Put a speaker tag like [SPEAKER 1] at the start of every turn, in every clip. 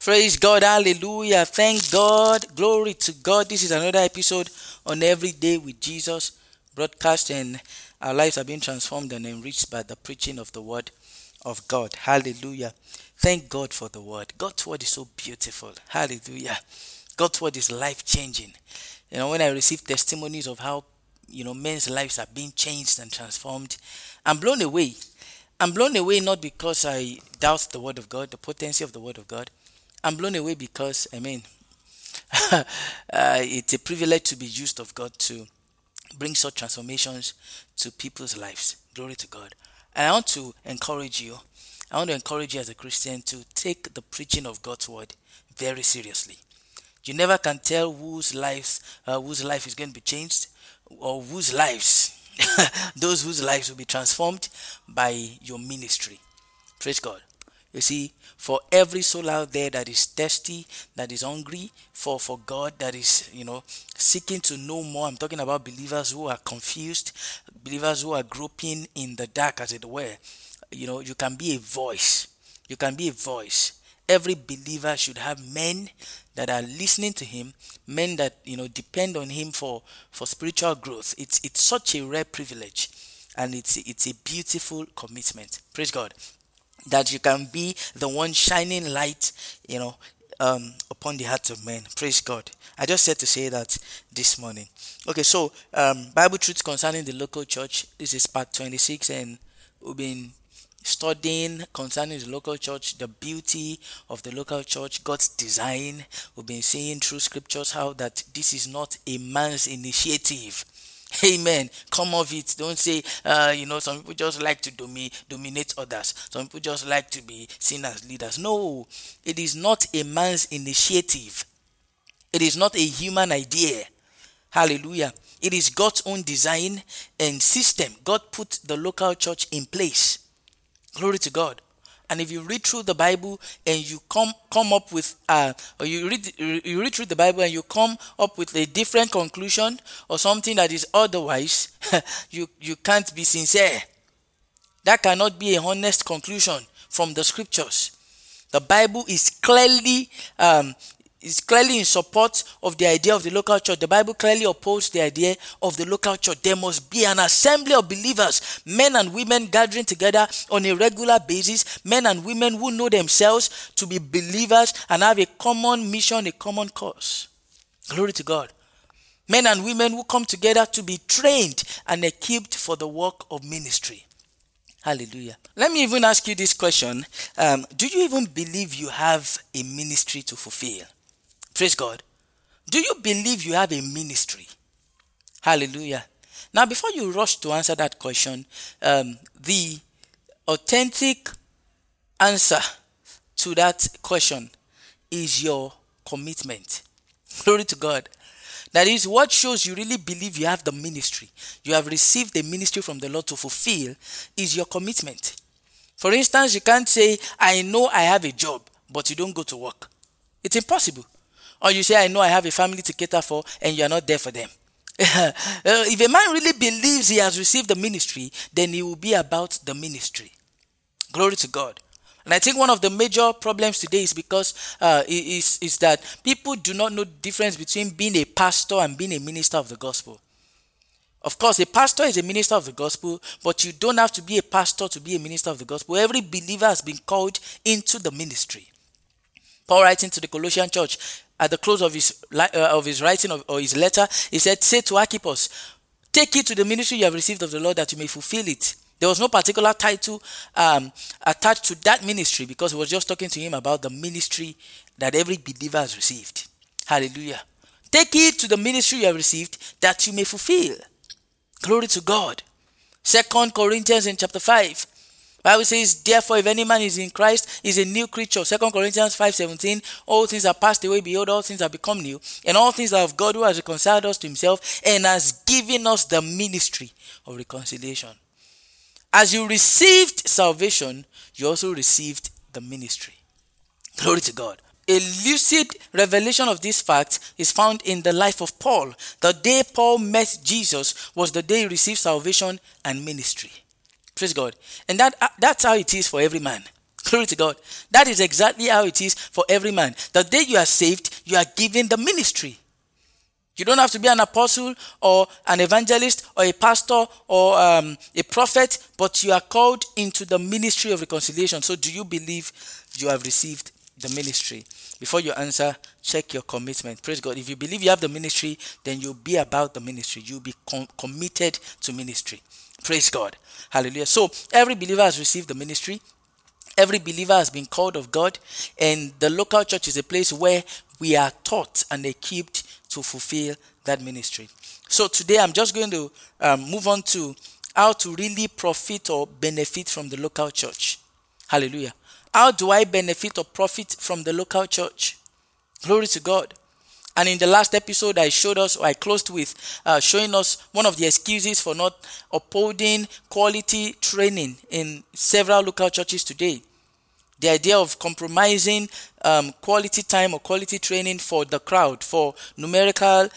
[SPEAKER 1] Praise God, hallelujah, thank God, glory to God. This is another episode on Every Day with Jesus broadcast, and our lives are being transformed and enriched by the preaching of the word of God. Hallelujah. Thank God for the word. God's word is so beautiful. Hallelujah. God's word is life-changing. When I receive testimonies of how, men's lives are being changed and transformed, I'm blown away. I'm blown away not because I doubt the word of God, the potency of the word of God. I'm blown away because, it's a privilege to be used of God to bring such transformations to people's lives. Glory to God. And I want to encourage you as a Christian to take the preaching of God's word very seriously. You never can tell whose life is going to be changed, or whose lives, those whose lives will be transformed by your ministry. Praise God. You see, for every soul out there that is thirsty, that is hungry for God, that is, seeking to know more. I'm talking about believers who are confused, believers who are groping in the dark, as it were. You can be a voice. You can be a voice. Every believer should have men that are listening to him, men that, depend on him for spiritual growth. It's such a rare privilege, and it's a beautiful commitment. Praise God. That you can be the one shining light, upon the hearts of men. Praise God. I just said to say that this morning. Okay, so Bible truths concerning the local church. This is part 26, and we've been studying concerning the local church, the beauty of the local church, God's design. We've been seeing through scriptures how that this is not a man's initiative. Amen. Come of it. Don't say, some people just like to dominate others. Some people just like to be seen as leaders. No, it is not a man's initiative. It is not a human idea. Hallelujah. It is God's own design and system. God put the local church in place. Glory to God. And if you read through the Bible and you come up with, or you read through the Bible and you come up with a different conclusion or something that is otherwise, you can't be sincere. That cannot be a honest conclusion from the scriptures. The Bible is clearly in support of the idea of the local church. The Bible clearly opposes the idea of the local church. There must be an assembly of believers, men and women gathering together on a regular basis, men and women who know themselves to be believers and have a common mission, a common cause. Glory to God. Men and women who come together to be trained and equipped for the work of ministry. Hallelujah. Let me even ask you this question. Do you even believe you have a ministry to fulfill? Praise God. Do you believe you have a ministry? Hallelujah. Now, before you rush to answer that question, the authentic answer to that question is your commitment. Glory to God. That is, what shows you really believe you have the ministry, you have received the ministry from the Lord to fulfill, is your commitment. For instance, you can't say, I know I have a job, but you don't go to work. It's impossible. Or you say, I know I have a family to cater for, and you are not there for them. If a man really believes he has received the ministry, then he will be about the ministry. Glory to God. And I think one of the major problems today is because is that people do not know the difference between being a pastor and being a minister of the gospel. Of course, a pastor is a minister of the gospel, but you don't have to be a pastor to be a minister of the gospel. Every believer has been called into the ministry. Paul, writing to the Colossian church, at the close of his writing or his letter, he said, say to Archippus, take it to the ministry you have received of the Lord that you may fulfill it. There was no particular title attached to that ministry, because he was just talking to him about the ministry that every believer has received. Hallelujah. Take it to the ministry you have received that you may fulfill. Glory to God. 2 Corinthians in chapter 5. Bible says, therefore, if any man is in Christ, is a new creature. 2 Corinthians 5:17, all things are passed away, behold, all things have become new. And all things are of God, who has reconciled us to himself and has given us the ministry of reconciliation. As you received salvation, you also received the ministry. Glory to God. A lucid revelation of this fact is found in the life of Paul. The day Paul met Jesus was the day he received salvation and ministry. Praise God. And that's how it is for every man. Glory to God. That is exactly how it is for every man. The day you are saved, you are given the ministry. You don't have to be an apostle or an evangelist or a pastor or a prophet, but you are called into the ministry of reconciliation. So do you believe you have received the ministry? Before you answer, check your commitment. Praise God. If you believe you have the ministry, then you'll be about the ministry. You'll be committed to ministry. Praise God. Hallelujah. So every believer has received the ministry. Every believer has been called of God. And the local church is a place where we are taught and equipped to fulfill that ministry. So today I'm just going to move on to how to really profit or benefit from the local church. Hallelujah. How do I benefit or profit from the local church? Glory to God. And in the last episode, I closed with showing us one of the excuses for not upholding quality training in several local churches today. The idea of compromising quality time or quality training for the crowd, for numerical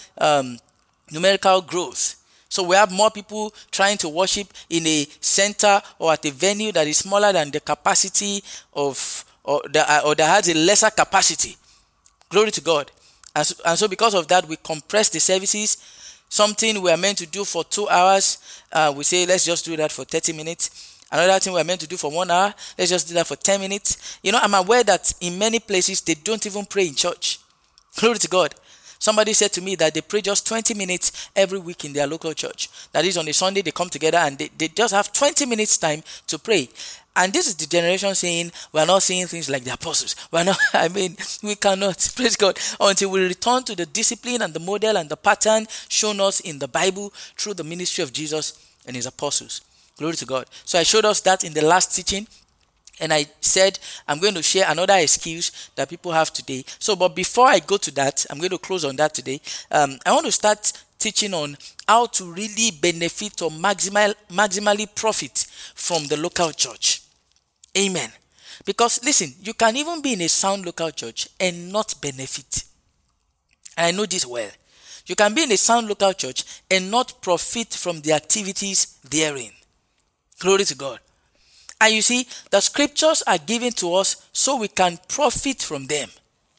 [SPEAKER 1] growth. So we have more people trying to worship in a center or at a venue that is smaller than the capacity of, or that has a lesser capacity. Glory to God. And so because of that, we compress the services. Something we are meant to do for 2 hours, we say, let's just do that for 30 minutes. Another thing we are meant to do for 1 hour, let's just do that for 10 minutes. You know, I'm aware that in many places, they don't even pray in church. Glory to God. Somebody said to me that they pray just 20 minutes every week in their local church. That is, on a Sunday, they come together and they just have 20 minutes time to pray. And this is the generation saying, we're not seeing things like the apostles. We cannot, praise God, until we return to the discipline and the model and the pattern shown us in the Bible through the ministry of Jesus and his apostles. Glory to God. So I showed us that in the last teaching. And I said, I'm going to share another excuse that people have today. So, but before I go to that, I'm going to close on that today. I want to start teaching on how to really benefit or maximally profit from the local church. Amen. Because listen, you can even be in a sound local church and not benefit. And I know this well. You can be in a sound local church and not profit from the activities therein. Glory to God. And you see, the scriptures are given to us so we can profit from them.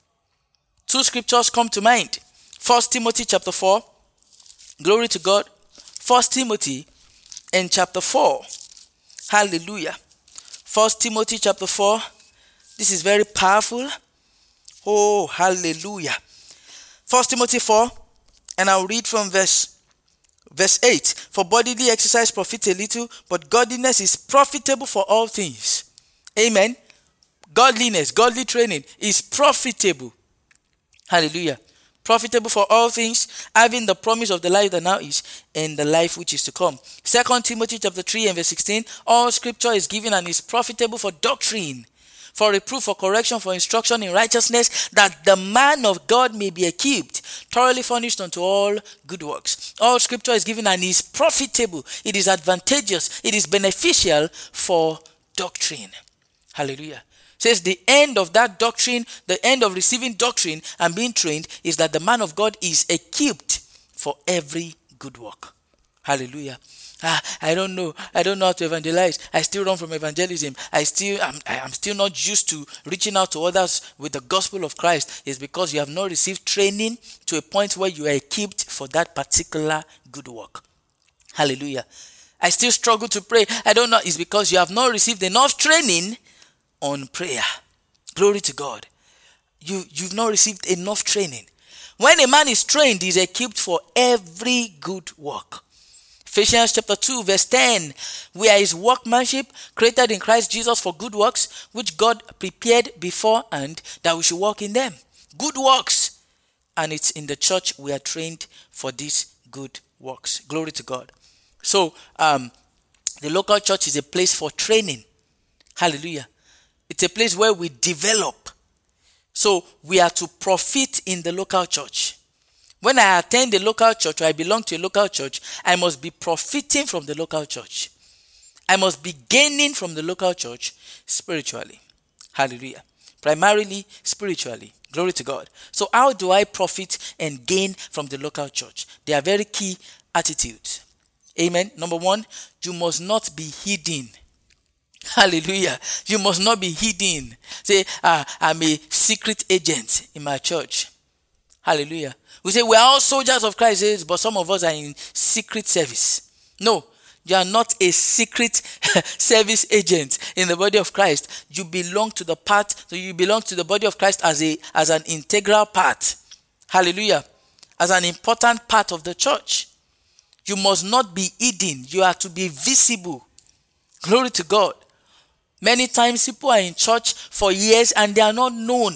[SPEAKER 1] 2 scriptures come to mind. 1 Timothy chapter 4. Glory to God. 1 Timothy and chapter 4. Hallelujah. 1 Timothy chapter 4. This is very powerful. Oh, hallelujah. 1 Timothy 4. And I'll read from verse 8. For bodily exercise profits a little, but godliness is profitable for all things. Amen. Godliness, godly training is profitable. Hallelujah. Profitable for all things, having the promise of the life that now is and the life which is to come. 2 Timothy chapter 3 and verse 16. All scripture is given and is profitable for doctrine, for reproof, for correction, for instruction in righteousness, that the man of God may be equipped, thoroughly furnished unto all good works. All scripture is given and is profitable. It is advantageous. It is beneficial for doctrine. Hallelujah. Says the end of that doctrine, the end of receiving doctrine and being trained is that the man of God is equipped for every good work. Hallelujah. I don't know how to evangelize. I still run from evangelism. I'm still not used to reaching out to others with the gospel of Christ. It's because you have not received training to a point where you are equipped for that particular good work. Hallelujah. I still struggle to pray. I don't know. It's because you have not received enough training on prayer. Glory to God. You've not received enough training. When a man is trained, he's equipped for every good work. Ephesians chapter 2 verse 10, we are his workmanship, created in Christ Jesus for good works, which God prepared beforehand that we should walk in them. Good works. And it's in the church we are trained for these good works. Glory to God. So, the local church is a place for training. Hallelujah. It's a place where we develop. So, we are to profit in the local church. When I attend a local church or I belong to a local church, I must be profiting from the local church. I must be gaining from the local church spiritually. Hallelujah. Primarily spiritually. Glory to God. So how do I profit and gain from the local church? They are very key attitudes. Amen. Number one, you must not be hidden. Hallelujah. You must not be hidden. Say, I'm a secret agent in my church. Hallelujah. We say we are all soldiers of Christ, but some of us are in secret service. No, you are not a secret service agent in the body of Christ. You belong to the part, so you belong to the body of Christ as an integral part. Hallelujah. As an important part of the church. You must not be hidden. You are to be visible. Glory to God. Many times people are in church for years and they are not known.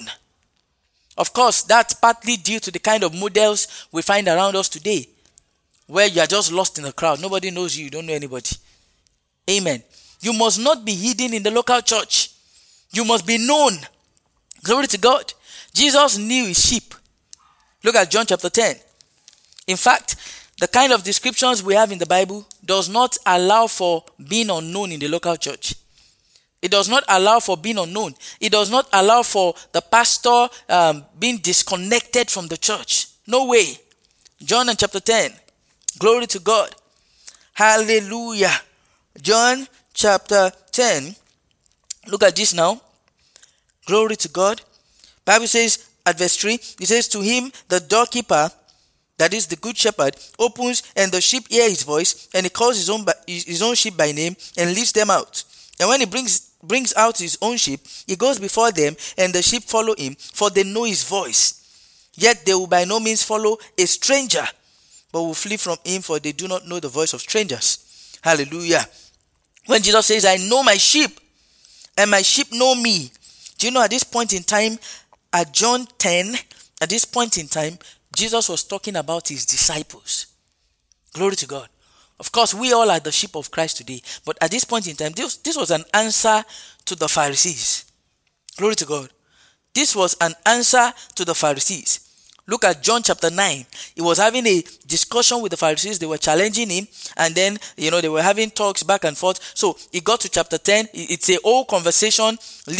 [SPEAKER 1] Of course, that's partly due to the kind of models we find around us today, where you are just lost in the crowd. Nobody knows you. You don't know anybody. Amen. You must not be hidden in the local church. You must be known. Glory to God. Jesus knew his sheep. Look at John chapter 10. In fact, the kind of descriptions we have in the Bible does not allow for being unknown in the local church. It does not allow for being unknown. It does not allow for the pastor being disconnected from the church. No way. John chapter 10. Glory to God. Hallelujah. John chapter 10. Look at this now. Glory to God. Bible says at verse 3, it says, to him the doorkeeper, that is the good shepherd, opens, and the sheep hear his voice, and he calls his own sheep by name and leads them out. And when he brings out his own sheep, he goes before them, and the sheep follow him, for they know his voice. Yet they will by no means follow a stranger, but will flee from him, for they do not know the voice of strangers. Hallelujah. When Jesus says, I know my sheep, and my sheep know me. Do you know at this point in time, at John 10, at this point in time, Jesus was talking about his disciples. Glory to God. Of course, we all are the sheep of Christ today. But at this point in time, this was an answer to the Pharisees. Glory to God. This was an answer to the Pharisees. Look at John chapter 9. He was having a discussion with the Pharisees. They were challenging him. And then, they were having talks back and forth. So he got to chapter 10. It's a whole conversation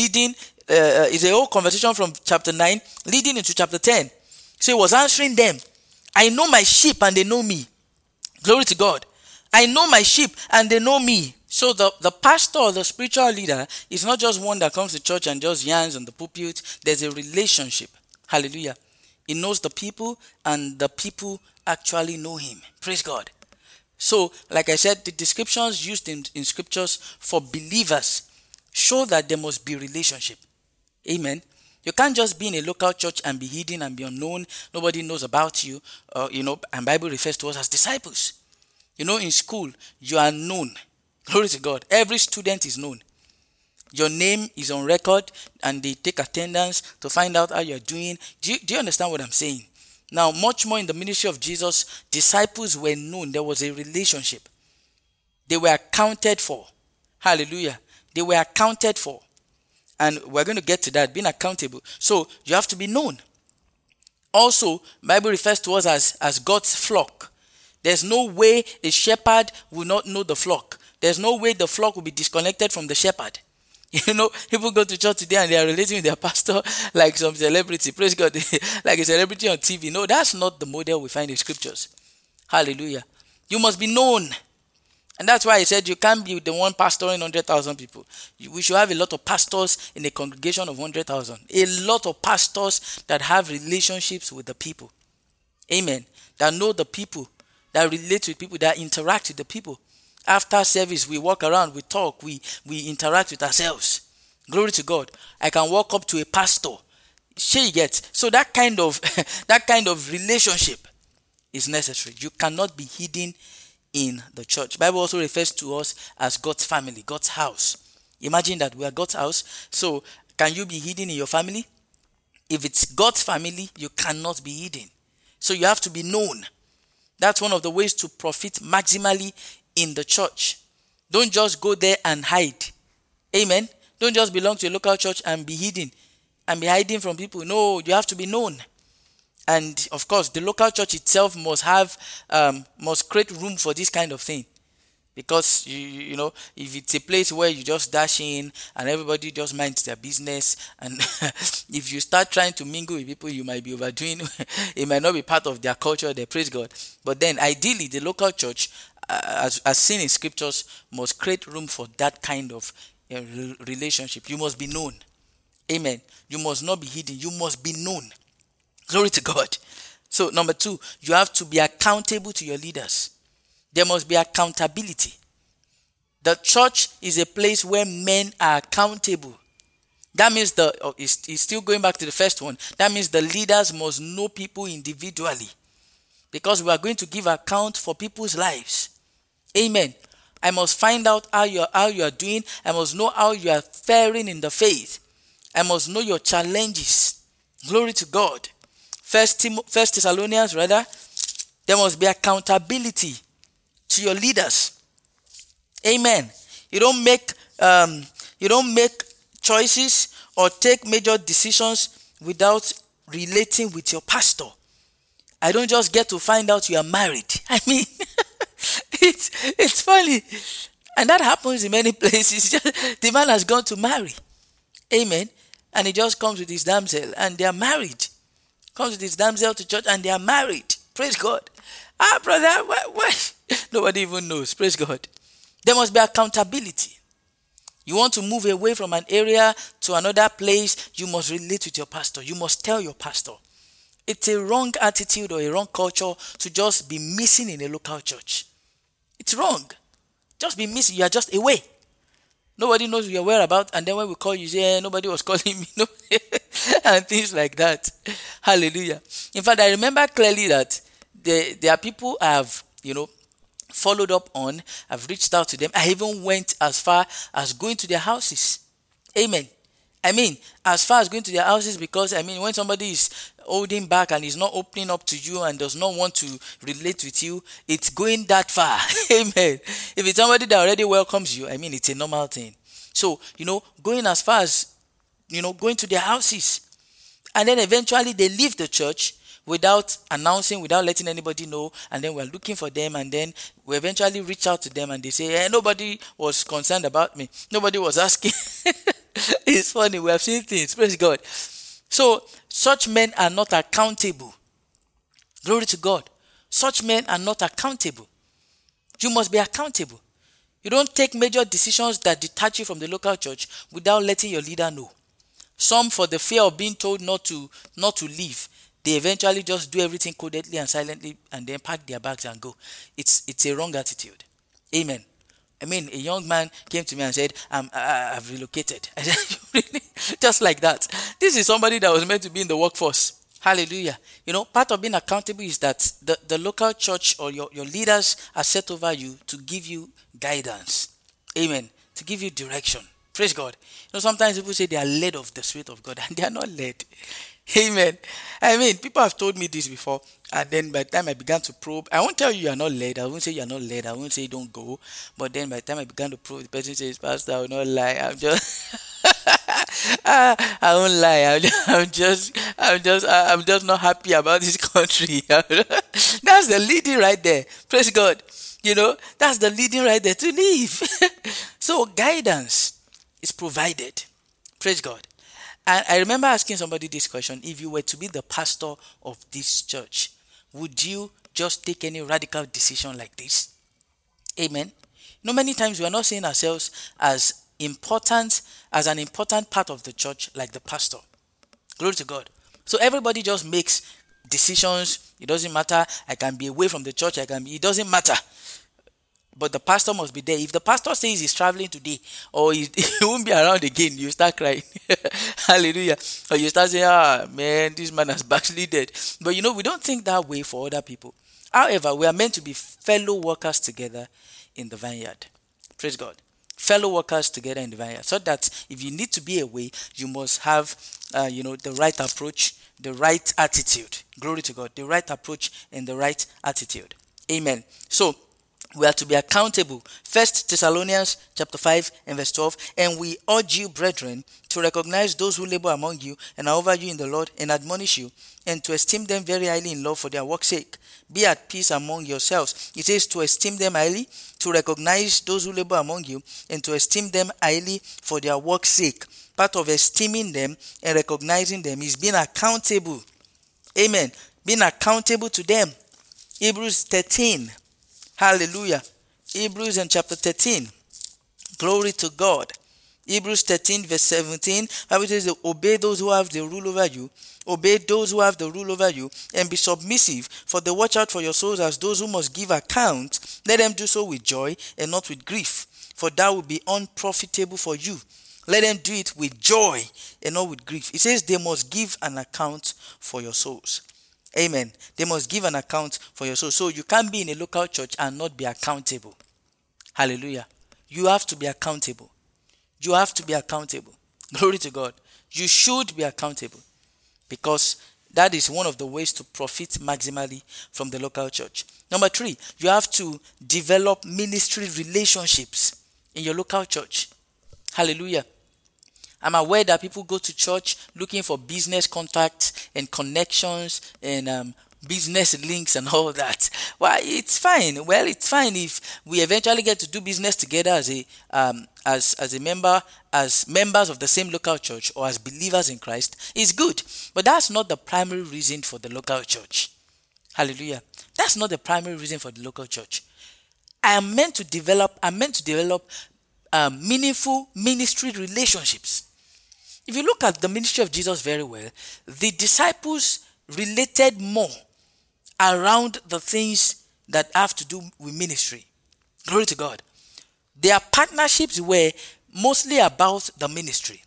[SPEAKER 1] from chapter 9 leading into chapter 10. So he was answering them. I know my sheep and they know me. Glory to God. I know my sheep and they know me. So the pastor or the spiritual leader is not just one that comes to church and just yarns on the pulpit. There's a relationship. Hallelujah. He knows the people and the people actually know him. Praise God. So, like I said, the descriptions used in scriptures for believers show that there must be relationship. Amen. You can't just be in a local church and be hidden and be unknown. Nobody knows about you. And Bible refers to us as disciples. In school, you are known. Glory to God. Every student is known. Your name is on record and they take attendance to find out how you're doing. Do you understand what I'm saying? Now, much more in the ministry of Jesus, disciples were known. There was a relationship. They were accounted for. Hallelujah. They were accounted for. And we're going to get to that, being accountable. So, you have to be known. Also, Bible refers to us as God's flock. There's no way a shepherd will not know the flock. There's no way the flock will be disconnected from the shepherd. People go to church today and they are relating with their pastor like some celebrity. Praise God. Like a celebrity on TV. No, that's not the model we find in scriptures. Hallelujah. You must be known. And that's why I said you can't be the one pastoring 100,000 people. We should have a lot of pastors in a congregation of 100,000. A lot of pastors that have relationships with the people. Amen. That know the people. That relate with people. That interact with the people. After service, we walk around, we talk, we interact with ourselves. Glory to God. I can walk up to a pastor. She gets. So that kind of relationship is necessary. You cannot be hidden in the church. The Bible also refers to us as God's family, God's house. Imagine that we are God's house. So can you be hidden in your family? If it's God's family, you cannot be hidden. So you have to be known. That's one of the ways to profit maximally in the church. Don't just go there and hide. Amen. Don't just belong to a local church and be hidden and be hiding from people. No, you have to be known. And of course, the local church itself must create room for this kind of thing. Because, if it's a place where you just dash in and everybody just minds their business, and if you start trying to mingle with people, you might be overdoing. It might not be part of their culture. They praise God. But then, ideally, the local church, as seen in scriptures, must create room for that kind of relationship. You must be known. Amen. You must not be hidden. You must be known. Glory to God. So number 2, you have to be accountable to your leaders. There must be accountability. The church is a place where men are accountable. That means it's still going back to the first one. That means the leaders must know people individually, because we are going to give account for people's lives. Amen. I must find out how you are doing. I must know how you are faring in the faith. I must know your challenges. Glory to God. First Thessalonians, there must be accountability to your leaders. Amen. You don't make choices or take major decisions without relating with your pastor. I don't just get to find out you are married. I mean, it's funny. And that happens in many places. The man has gone to marry. Amen. And he just comes with his damsel and they are married. Comes with his damsel to church and they are married. Praise God. Brother, why? Nobody even knows. Praise God. There must be accountability. You want to move away from an area to another place, you must relate with your pastor. You must tell your pastor. It's a wrong attitude or a wrong culture to just be missing in a local church. It's wrong. Just be missing. You are just away. Nobody knows your whereabouts. And then when we call you, say, nobody was calling me. And things like that. Hallelujah. In fact, I remember clearly that there are people I have, followed up on. I've reached out to them. I even went as far as going to their houses. Amen. I mean, as far as going to their houses, because when somebody is holding back and is not opening up to you and does not want to relate with you, it's going that far. Amen. If it's somebody that already welcomes you, it's a normal thing. So, going as far as, going to their houses. And then eventually they leave the church without announcing, without letting anybody know, and then we're looking for them, and then we eventually reach out to them and they say, nobody was concerned about me. Nobody was asking. It's funny, we have seen things. Praise God. So, such men are not accountable. Glory to God. Such men are not accountable. You must be accountable. You don't take major decisions that detach you from the local church without letting your leader know. Some, for the fear of being told not to leave, they eventually just do everything codedly and silently and then pack their bags and go. It's a wrong attitude. Amen. A young man came to me and said, I've relocated. I said, really? Just like that. This is somebody that was meant to be in the workforce. Hallelujah. Part of being accountable is that the local church or your leaders are set over you to give you guidance. Amen. To give you direction. Praise God. Sometimes people say they are led of the Spirit of God and they are not led. Amen. People have told me this before, and then by the time I began to probe, I won't tell you are not led. I won't say you are not led. I won't say don't go. But then by the time I began to probe, the person says, Pastor, I will not lie. I'm just, I won't lie. I'm just not happy about this country. That's the leading right there. Praise God. That's the leading right there to leave. So guidance is provided. Praise God. And I remember asking somebody this question: if you were to be the pastor of this church, would you just take any radical decision like this? Amen. Many times we are not seeing ourselves as an important part of the church like the pastor. Glory to God. So everybody just makes decisions. It doesn't matter. I can be away from the church. It doesn't matter. But the pastor must be there. If the pastor says he's traveling today or he won't be around again, you start crying. Hallelujah. Or you start saying, man, this man has backslided. But we don't think that way for other people. However, we are meant to be fellow workers together in the vineyard. Praise God. Fellow workers together in the vineyard. So that if you need to be away, you must have, the right approach, the right attitude. Glory to God. The right approach and the right attitude. Amen. So, we are to be accountable. 1 Thessalonians chapter 5 and verse 12. And we urge you, brethren, to recognize those who labor among you and are over you in the Lord and admonish you, and to esteem them very highly in love for their work's sake. Be at peace among yourselves. It says to esteem them highly, to recognize those who labor among you, and to esteem them highly for their work's sake. Part of esteeming them and recognizing them is being accountable. Amen. Being accountable to them. Hebrews 13. Hallelujah. Hebrews in chapter 13. Glory to God. Hebrews 13 verse 17, Bible says, obey those who have the rule over you. Obey those who have the rule over you, and be submissive, for they watch out for your souls as those who must give account. Let them do so with joy and not with grief, for that will be unprofitable for you. Let them do it with joy and not with grief. It says they must give an account for your souls. Amen. They must give an account for your souls. So you can't be in a local church and not be accountable. Hallelujah. You have to be accountable. You have to be accountable. Glory to God. You should be accountable, because that is one of the ways to profit maximally from the local church. Number 3, you have to develop ministry relationships in your local church. Hallelujah. I'm aware that people go to church looking for business contacts and connections and business links and all that. Well, it's fine. Well, it's fine if we eventually get to do business together as members of the same local church or as believers in Christ. It's good, but that's not the primary reason for the local church. Hallelujah. That's not the primary reason for the local church. I'm meant to develop meaningful ministry relationships. If you look at the ministry of Jesus very well, the disciples related more around the things that have to do with ministry. Glory to God. Their partnerships were mostly about the ministry.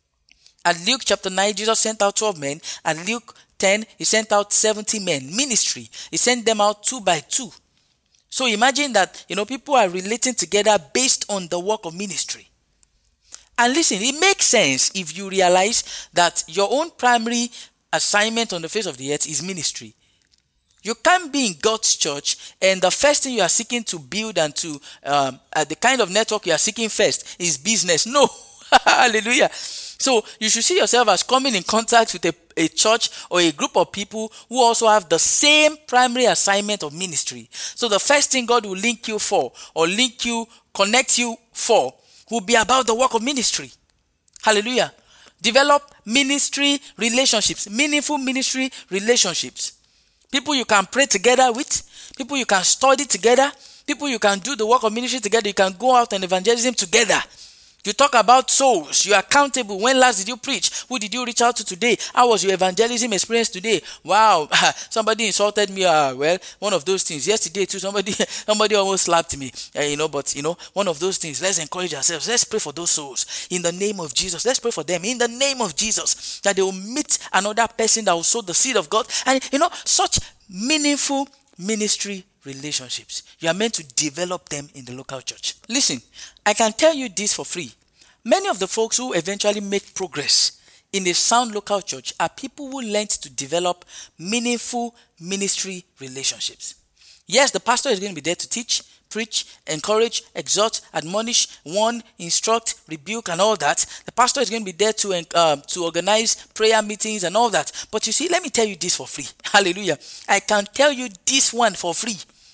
[SPEAKER 1] At Luke chapter 9, Jesus sent out 12 men. At Luke 10, he sent out 70 men. Ministry. He sent them out 2 by 2. So imagine that, people are relating together based on the work of ministry. And listen, it makes sense if you realize that your own primary assignment on the face of the earth is ministry. You can't be in God's church and the first thing you are seeking to build and to the kind of network you are seeking first is business. No. Hallelujah. So you should see yourself as coming in contact with a church or a group of people who also have the same primary assignment of ministry. So the first thing God will link you for or connect you for will be about the work of ministry. Hallelujah. Develop ministry relationships, meaningful ministry relationships. People you can pray together with, people you can study together, people you can do the work of ministry together, you can go out and evangelism together. You talk about souls. You are accountable. When last did you preach? Who did you reach out to today? How was your evangelism experience today? Wow, somebody insulted me. One of those things. Yesterday too, somebody almost slapped me. But one of those things. Let's encourage ourselves. Let's pray for those souls in the name of Jesus. Let's pray for them in the name of Jesus, that they will meet another person that will sow the seed of God. And such meaningful ministry relationships. You are meant to develop them in the local church. Listen, I can tell you this for free. Many of the folks who eventually make progress in a sound local church are people who learned to develop meaningful ministry relationships. Yes, the pastor is going to be there to teach, preach, encourage, exhort, admonish, warn, instruct, rebuke, and all that. The pastor is going to be there to organize prayer meetings and all that. But you see, let me tell you this for free. Hallelujah. I can tell you this one for free.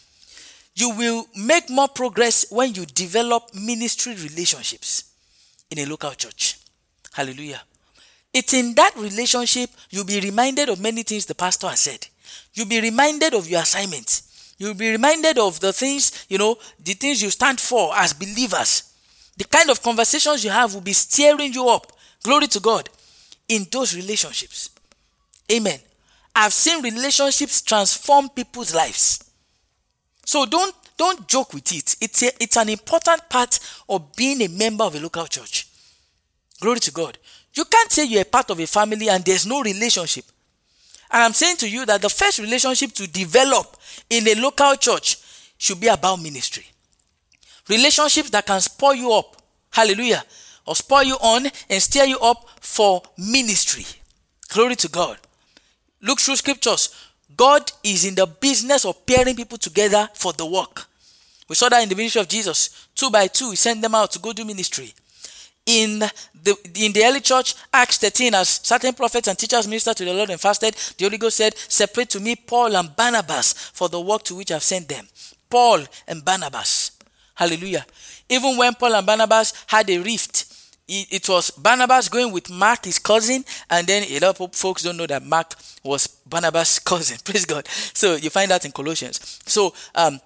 [SPEAKER 1] You will make more progress when you develop ministry relationships in a local church. Hallelujah. It's in that relationship you'll be reminded of many things the pastor has said. You'll be reminded of your assignment. You'll be reminded of the things, the things you stand for as believers. The kind of conversations you have will be steering you up. Glory to God. In those relationships. Amen. I've seen relationships transform people's lives. So don't joke with it. It's an important part of being a member of a local church. Glory to God. You can't say you're a part of a family and there's no relationship. And I'm saying to you that the first relationship to develop in a local church should be about ministry. Relationships that can spur you up. Hallelujah. Or spur you on and steer you up for ministry. Glory to God. Look through scriptures. God is in the business of pairing people together for the work. We saw that in the ministry of Jesus. 2 by 2, he sent them out to go do ministry. In the early church, Acts 13, as certain prophets and teachers ministered to the Lord and fasted, the Holy Ghost said, separate to me Paul and Barnabas for the work to which I've sent them. Paul and Barnabas. Hallelujah. Even when Paul and Barnabas had a rift, it was Barnabas going with Mark, his cousin, and then a lot of folks don't know that Mark was Barnabas' cousin. Praise God. So you find that in Colossians. So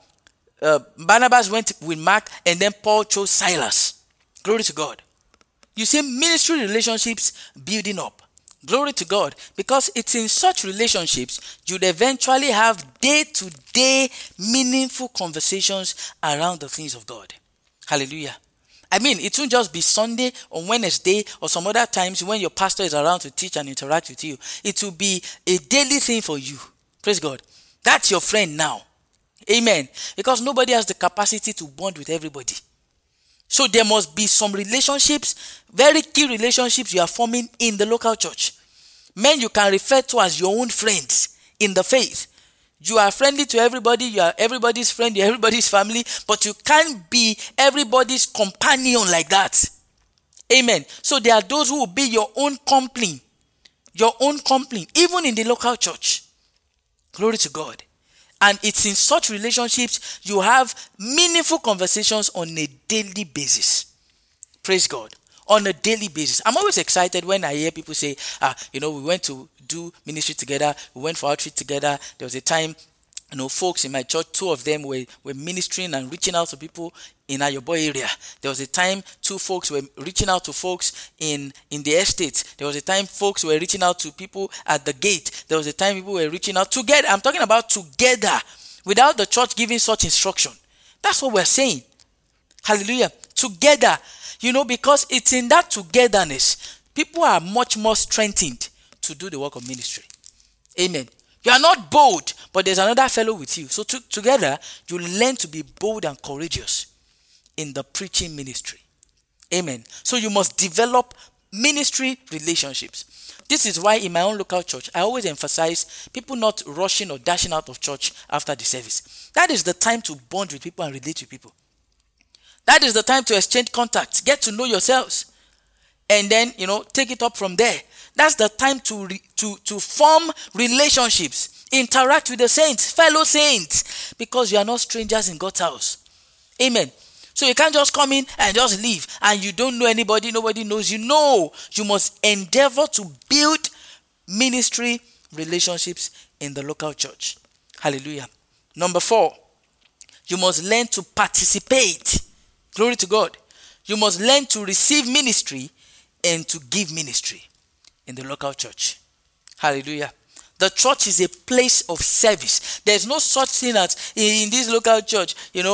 [SPEAKER 1] Barnabas went with Mark, and then Paul chose Silas. Glory to God. You see ministry relationships building up. Glory to God. Because it's in such relationships you'd eventually have day-to-day meaningful conversations around the things of God. Hallelujah. I mean, it won't just be Sunday or Wednesday or some other times when your pastor is around to teach and interact with you. It will be a daily thing for you. Praise God. That's your friend now. Amen. Because nobody has the capacity to bond with everybody. So there must be some relationships, very key relationships you are forming in the local church. Men you can refer to as your own friends in the faith. You are friendly to everybody, you are everybody's friend, you are everybody's family, but you can't be everybody's companion like that. Amen. So there are those who will be your own company, even in the local church. Glory to God. And it's in such relationships you have meaningful conversations on a daily basis. Praise God. On a daily basis. I'm always excited when I hear people say, we went to do ministry together. We went for outreach together. There was a time, folks in my church, two of them were ministering and reaching out to people in Ayobo area. There was a time two folks were reaching out to folks in the estate. There was a time folks were reaching out to people at the gate. There was a time people were reaching out together. I'm talking about together, without the church giving such instruction. That's what we're saying. Hallelujah. Together, because it's in that togetherness, people are much more strengthened to do the work of ministry. Amen. You are not bold, but there's another fellow with you. So together, you learn to be bold and courageous in the preaching ministry. Amen. So you must develop ministry relationships. This is why in my own local church, I always emphasize people not rushing or dashing out of church after the service. That is the time to bond with people and relate with people. That is the time to exchange contacts, get to know yourselves, and then, take it up from there. That's the time to form relationships, interact with the saints, fellow saints, because you are not strangers in God's house. Amen. So you can't just come in and just leave, and you don't know anybody, nobody knows you. No, you must endeavor to build ministry relationships in the local church. Hallelujah. Number 4, you must learn to participate. Glory to God. You must learn to receive ministry and to give ministry in the local church. Hallelujah. The church is a place of service. There's no such thing as in this local church,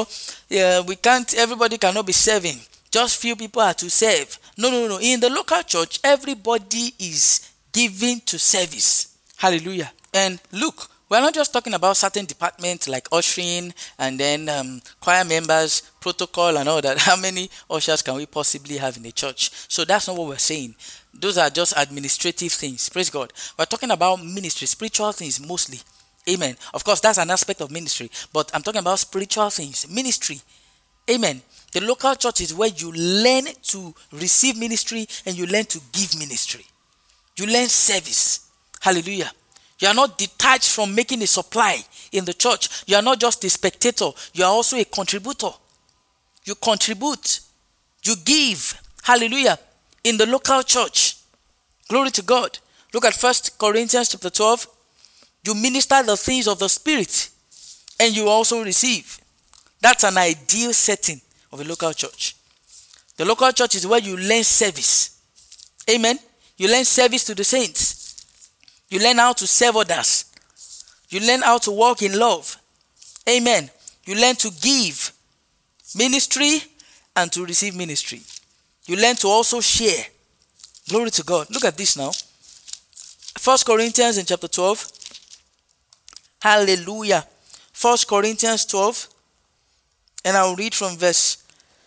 [SPEAKER 1] everybody cannot be serving. Just few people are to serve. No. In the local church, everybody is given to service. Hallelujah. And look, we're not just talking about certain departments like ushering and then choir members, protocol and all that. How many ushers can we possibly have in a church? So that's not what we're saying. Those are just administrative things. Praise God. We're talking about ministry, spiritual things mostly. Amen. Of course, that's an aspect of ministry. But I'm talking about spiritual things. Ministry. Amen. The local church is where you learn to receive ministry and you learn to give ministry. You learn service. Hallelujah. You are not detached from making a supply in the church. You are not just a spectator. You are also a contributor. You contribute. You give. Hallelujah. In the local church. Glory to God. Look at 1 Corinthians chapter 12. You minister the things of the Spirit and you also receive. That's an ideal setting of a local church. The local church is where you learn service. Amen. You learn service to the saints. You learn how to serve others. You learn how to walk in love. Amen. You learn to give ministry and to receive ministry. You learn to also share. Glory to God. Look at this now. 1 Corinthians in chapter 12. Hallelujah. 1 Corinthians 12. And I'll read from verse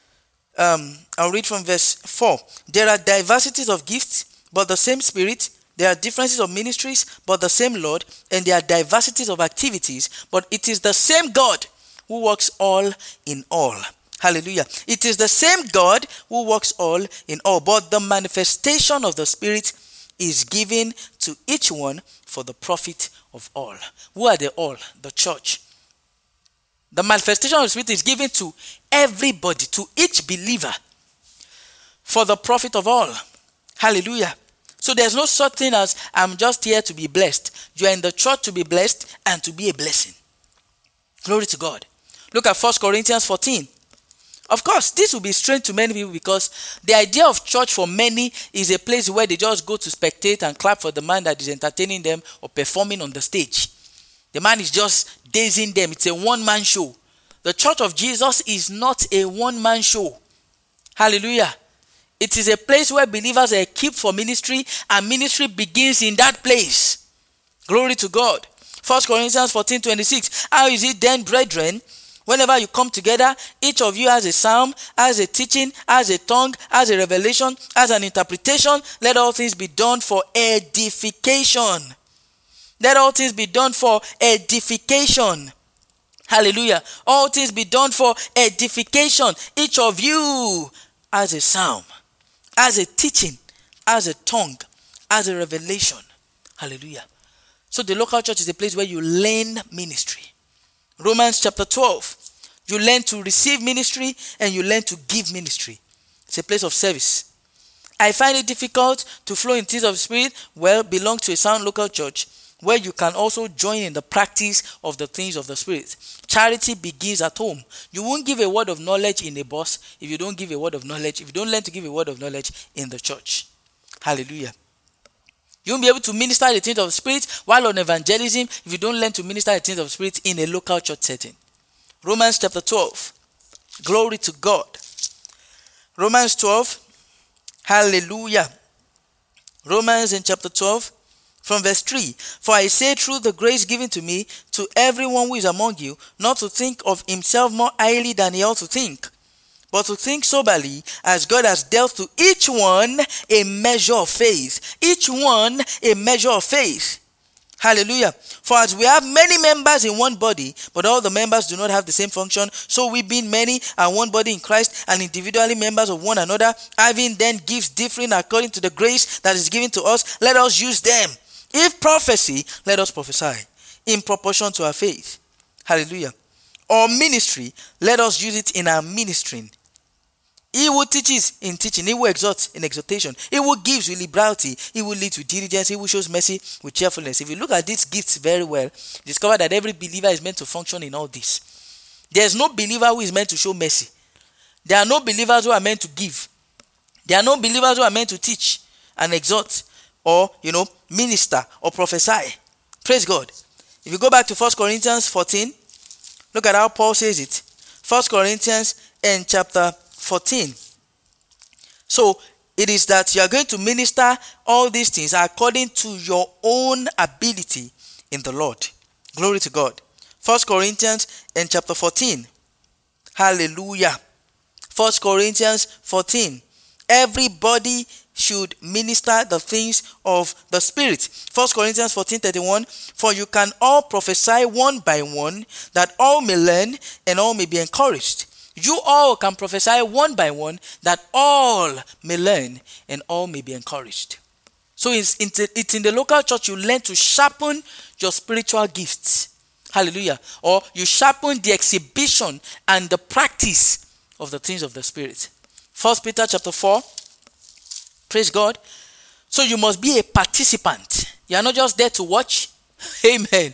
[SPEAKER 1] 4. There are diversities of gifts, but the same Spirit. There are differences of ministries, but the same Lord. And there are diversities of activities, but it is the same God who works all in all. Hallelujah. It is the same God who works all in all. But the manifestation of the Spirit is given to each one for the profit of all. Who are the all? The church. The manifestation of the Spirit is given to everybody, to each believer, for the profit of all. Hallelujah. So there's no such thing as I'm just here to be blessed. You are in the church to be blessed and to be a blessing. Glory to God. Look at 1 Corinthians 14. Of course, this will be strange to many people because the idea of church for many is a place where they just go to spectate and clap for the man that is entertaining them or performing on the stage. The man is just dazing them. It's a one-man show. The church of Jesus is not a one-man show. Hallelujah. It is a place where believers are equipped for ministry, and ministry begins in that place. Glory to God. 1 Corinthians 14:26. How is it then, brethren? Whenever you come together, each of you has a psalm, has a teaching, has a tongue, has a revelation, has an interpretation. Let all things be done for edification. Let all things be done for edification. Hallelujah. All things be done for edification. Each of you has a psalm, has a teaching, has a tongue, has a revelation. Hallelujah. So the local church is a place where you learn ministry. Romans chapter 12. You learn to receive ministry and you learn to give ministry. It's a place of service. I find it difficult to flow in things of the Spirit. Well, belong to a sound local church where you can also join in the practice of the things of the Spirit. Charity begins at home. You won't give a word of knowledge in a bus if you don't give a word of knowledge, if you don't learn to give a word of knowledge in the church. Hallelujah. You won't be able to minister the things of the Spirit while on evangelism if you don't learn to minister the things of the Spirit in a local church setting. Romans chapter 12. Glory to God. Romans 12. Hallelujah. Romans in chapter 12 from verse 3. For I say through the grace given to me to everyone who is among you, not to think of himself more highly than he ought to think, but to think soberly, as God has dealt to each one a measure of faith. Each one a measure of faith. Hallelujah. For as we have many members in one body, but all the members do not have the same function, so we being many are one body in Christ, and individually members of one another, having then gifts differing according to the grace that is given to us, let us use them. If prophecy, let us prophesy in proportion to our faith. Hallelujah. Or ministry, let us use it in our ministering. He who teaches in teaching, he who exhorts in exhortation, he who gives with liberality, he who leads with diligence, he who shows mercy with cheerfulness. If you look at these gifts very well, discover that every believer is meant to function in all this. There's no believer who is meant to show mercy. There are no believers who are meant to give. There are no believers who are meant to teach and exhort or, minister or prophesy. Praise God. If you go back to 1 Corinthians 14, look at how Paul says it. 1 Corinthians in chapter 14. So it is that you are going to minister all these things according to your own ability in the Lord. Glory to God. 1 Corinthians in chapter 14. Hallelujah. 1 Corinthians 14. Everybody should minister the things of the Spirit. 1 Corinthians 14:31. For you can all prophesy one by one, that all may learn and all may be encouraged. You all can prophesy one by one, that all may learn and all may be encouraged. So it's in the local church you learn to sharpen your spiritual gifts. Hallelujah. Or you sharpen the exhibition and the practice of the things of the Spirit. 1 Peter chapter 4. Praise God. So you must be a participant. You are not just there to watch. Amen.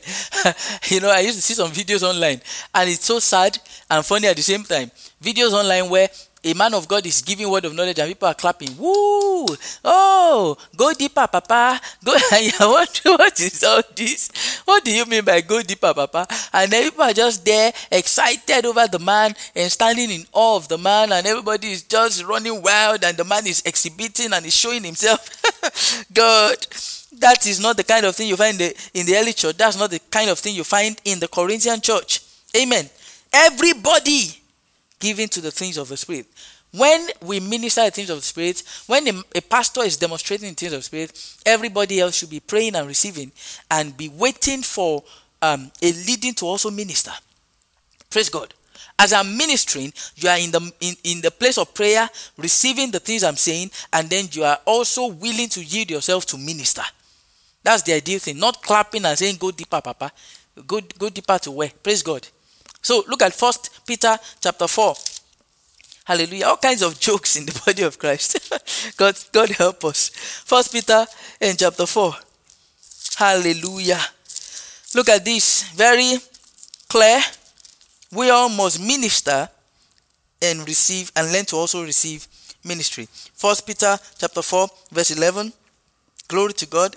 [SPEAKER 1] I used to see some videos online, and it's so sad and funny at the same time. Videos online where a man of God is giving word of knowledge and people are clapping. Woo! Oh, go deeper, Papa. Go. What is all this? What do you mean by go deeper, Papa? And then people are just there, excited over the man and standing in awe of the man, and everybody is just running wild, and the man is exhibiting and is showing himself. God. That is not the kind of thing you find in the early church. That's not the kind of thing you find in the Corinthian church. Amen. Everybody giving to the things of the Spirit. When we minister the things of the Spirit, when a pastor is demonstrating the things of the Spirit, everybody else should be praying and receiving and be waiting for a leading to also minister. Praise God. As I'm ministering, you are in the place of prayer, receiving the things I'm saying, and then you are also willing to yield yourself to minister. That's the ideal thing. Not clapping and saying, go deeper, Papa. Go deeper to where? Praise God. So look at 1 Peter chapter 4. Hallelujah. All kinds of jokes in the body of Christ. God help us. 1 Peter in chapter 4. Hallelujah. Look at this. Very clear. We all must minister and receive, and learn to also receive ministry. 1 Peter chapter 4 verse 11. Glory to God.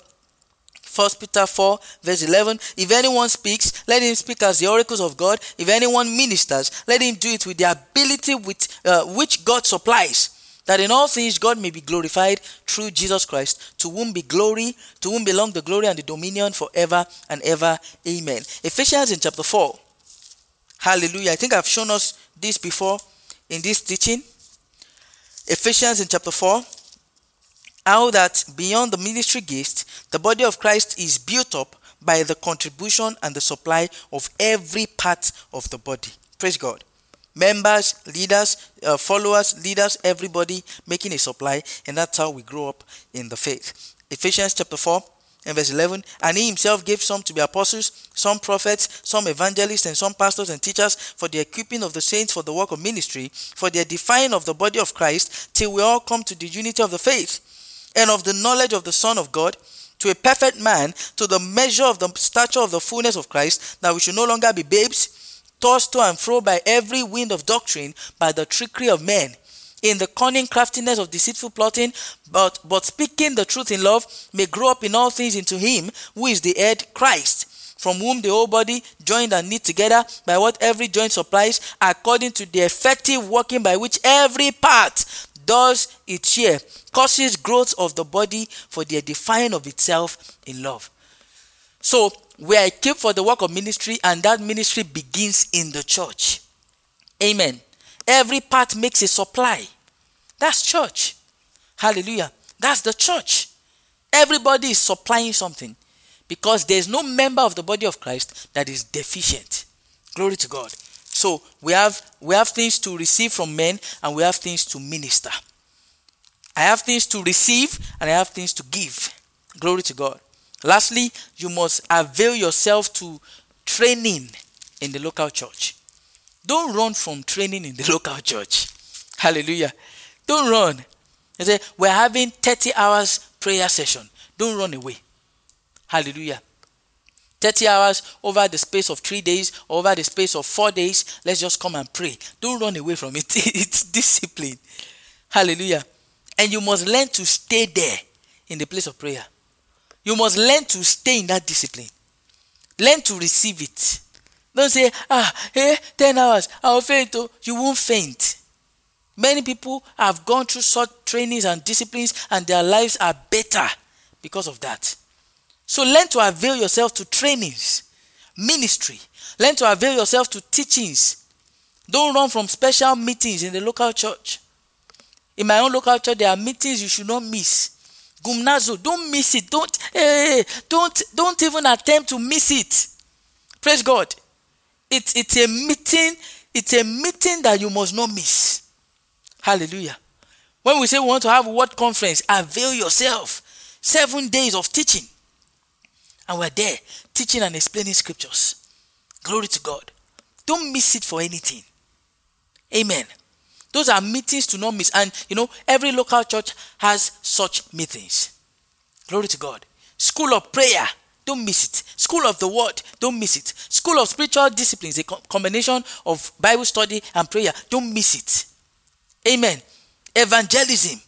[SPEAKER 1] 1 Peter 4 verse 11. If anyone speaks, let him speak as the oracles of God. If anyone ministers, let him do it with the ability which God supplies, that in all things God may be glorified through Jesus Christ, to whom belong the glory and the dominion forever and ever. Amen. Ephesians in chapter 4. Hallelujah. I think I've shown us this before in this teaching. Ephesians in chapter 4. How that beyond the ministry gifts, the body of Christ is built up by the contribution and the supply of every part of the body. Praise God. Members, leaders, followers, leaders, everybody making a supply, and that's how we grow up in the faith. Ephesians chapter 4 and verse 11. And he himself gave some to be apostles, some prophets, some evangelists, and some pastors and teachers, for the equipping of the saints for the work of ministry, for the edifying of the body of Christ, till we all come to the unity of the faith and of the knowledge of the Son of God, to a perfect man, to the measure of the stature of the fullness of Christ, that we should no longer be babes, tossed to and fro by every wind of doctrine, by the trickery of men, in the cunning craftiness of deceitful plotting, but speaking the truth in love, may grow up in all things into him who is the head, Christ, from whom the whole body, joined and knit together by what every joint supplies, according to the effective working by which every part does its share, causes growth of the body for the edifying of itself in love. So we are equipped for the work of ministry, and that ministry begins in the church. Amen. Every part makes a supply. That's church. Hallelujah. That's the church. Everybody is supplying something, because there's no member of the body of Christ that is deficient. Glory to God. So we have things to receive from men, and we have things to minister. I have things to receive, and I have things to give. Glory to God. Lastly, you must avail yourself to training in the local church. Don't run from training in the local church. Hallelujah. Don't run. They say, we're having 30 hours prayer session. Don't run away. Hallelujah. 30 hours over the space of 3 days, over the space of 4 days. Let's just come and pray. Don't run away from it. It's discipline. Hallelujah. And you must learn to stay there in the place of prayer. You must learn to stay in that discipline. Learn to receive it. Don't say, 10 hours, I'll faint. You won't faint. Many people have gone through such trainings and disciplines, and their lives are better because of that. So learn to avail yourself to trainings, ministry. Learn to avail yourself to teachings. Don't run from special meetings in the local church. In my own local church, there are meetings you should not miss. Gumnazo, don't miss it. Don't even attempt to miss it. Praise God. It's a meeting. It's a meeting that you must not miss. Hallelujah. When we say we want to have a word conference, avail yourself. 7 days of teaching. And we're there teaching and explaining scriptures. Glory to God. Don't miss it for anything. Amen. Those are meetings to not miss. And every local church has such meetings. Glory to God. School of prayer. Don't miss it. School of the word. Don't miss it. School of spiritual disciplines. A combination of Bible study and prayer. Don't miss it. Amen. Evangelism.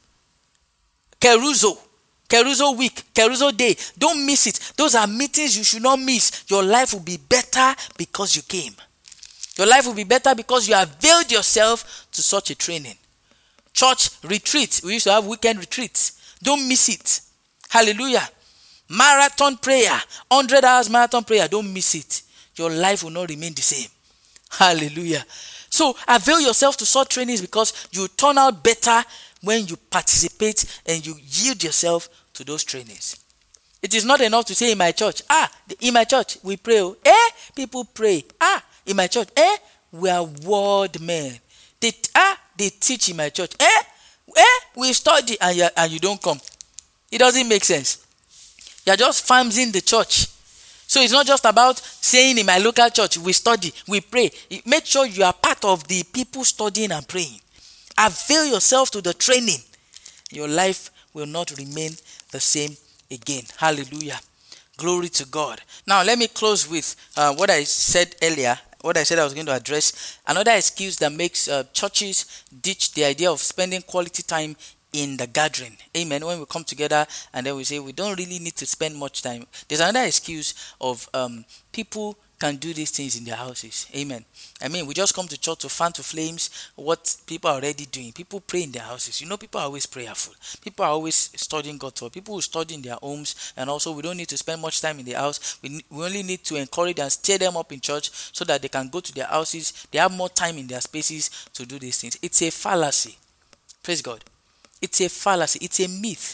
[SPEAKER 1] Keruzo week, Keruzo day. Don't miss it. Those are meetings you should not miss. Your life will be better because you came. Your life will be better because you availed yourself to such a training. Church retreat. We used to have weekend retreats. Don't miss it. Hallelujah. Marathon prayer. 100 hours marathon prayer. Don't miss it. Your life will not remain the same. Hallelujah. So avail yourself to such trainings, because you turn out better when you participate and you yield yourself to those trainings. It is not enough to say in my church, in my church we pray. People pray. In my church, we are word men. They teach in my church. We study and you don't come. It doesn't make sense. You're just farms in the church. So it's not just about saying in my local church, we study, we pray. Make sure you are part of the people studying and praying. Avail yourself to the training. Your life will not remain the same again. Hallelujah. Glory to God. Now let me close with what I said earlier. what I said I was going to address. Another excuse that makes churches ditch the idea of spending quality time in the gathering. Amen. When we come together and then we say we don't really need to spend much time. There's another excuse of people can do these things in their houses. Amen. I mean, we just come to church to fan to flames what people are already doing. People pray in their houses. People are always prayerful. People are always studying God's word. People who study in their homes, and also we don't need to spend much time in the house. We only need to encourage and stir them up in church so that they can go to their houses. They have more time in their spaces to do these things. It's a fallacy. Praise God. It's a fallacy. It's a myth.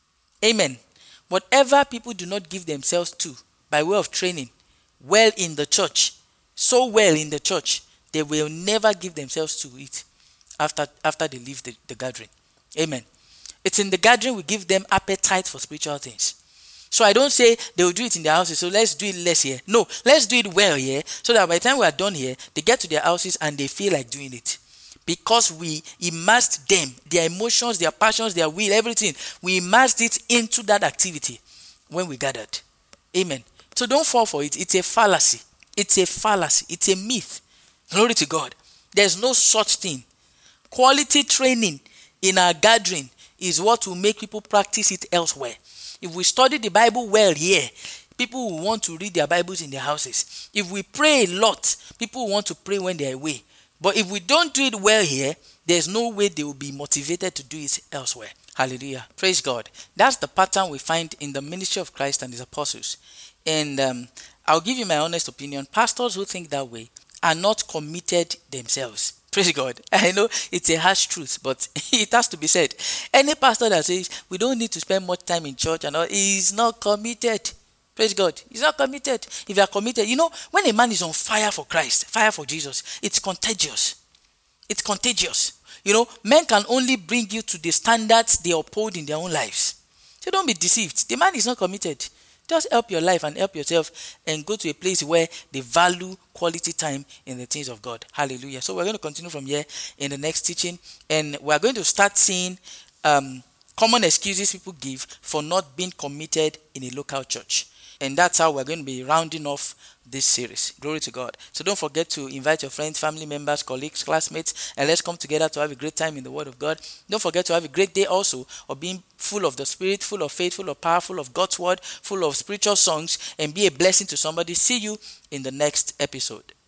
[SPEAKER 1] Amen. Whatever people do not give themselves to by way of training well in the church, so well in the church, they will never give themselves to it after they leave the gathering. Amen. It's in the gathering we give them appetite for spiritual things. So I don't say they will do it in their houses, so let's do it less here. No, let's do it well here, so that by the time we are done here, they get to their houses and they feel like doing it. Because we immersed them, their emotions, their passions, their will, everything, we immersed it into that activity when we gathered. Amen. So don't fall for it. It's a fallacy. It's a fallacy. It's a myth. Glory to God. There's no such thing. Quality training in our gathering is what will make people practice it elsewhere. If we study the Bible well here, people will want to read their Bibles in their houses. If we pray a lot, people will want to pray when they're away. But if we don't do it well here, there's no way they will be motivated to do it elsewhere. Hallelujah. Praise God. That's the pattern we find in the ministry of Christ and his apostles. And I'll give you my honest opinion. Pastors who think that way are not committed themselves. Praise God. I know it's a harsh truth, but it has to be said. Any pastor that says we don't need to spend much time in church and all, is not committed. Praise God. He's not committed. If you are committed, when a man is on fire for Christ, fire for Jesus, it's contagious. It's contagious. Men can only bring you to the standards they uphold in their own lives. So don't be deceived. The man is not committed. Just help your life and help yourself and go to a place where they value quality time in the things of God. Hallelujah. So we're going to continue from here in the next teaching, and we're going to start seeing common excuses people give for not being committed in a local church. And that's how we're going to be rounding off this series. Glory to God. So don't forget to invite your friends, family members, colleagues, classmates, and let's come together to have a great time in the Word of God. Don't forget to have a great day also of being full of the Spirit, full of faith, full of power, full of God's Word, full of spiritual songs, and be a blessing to somebody. See you in the next episode.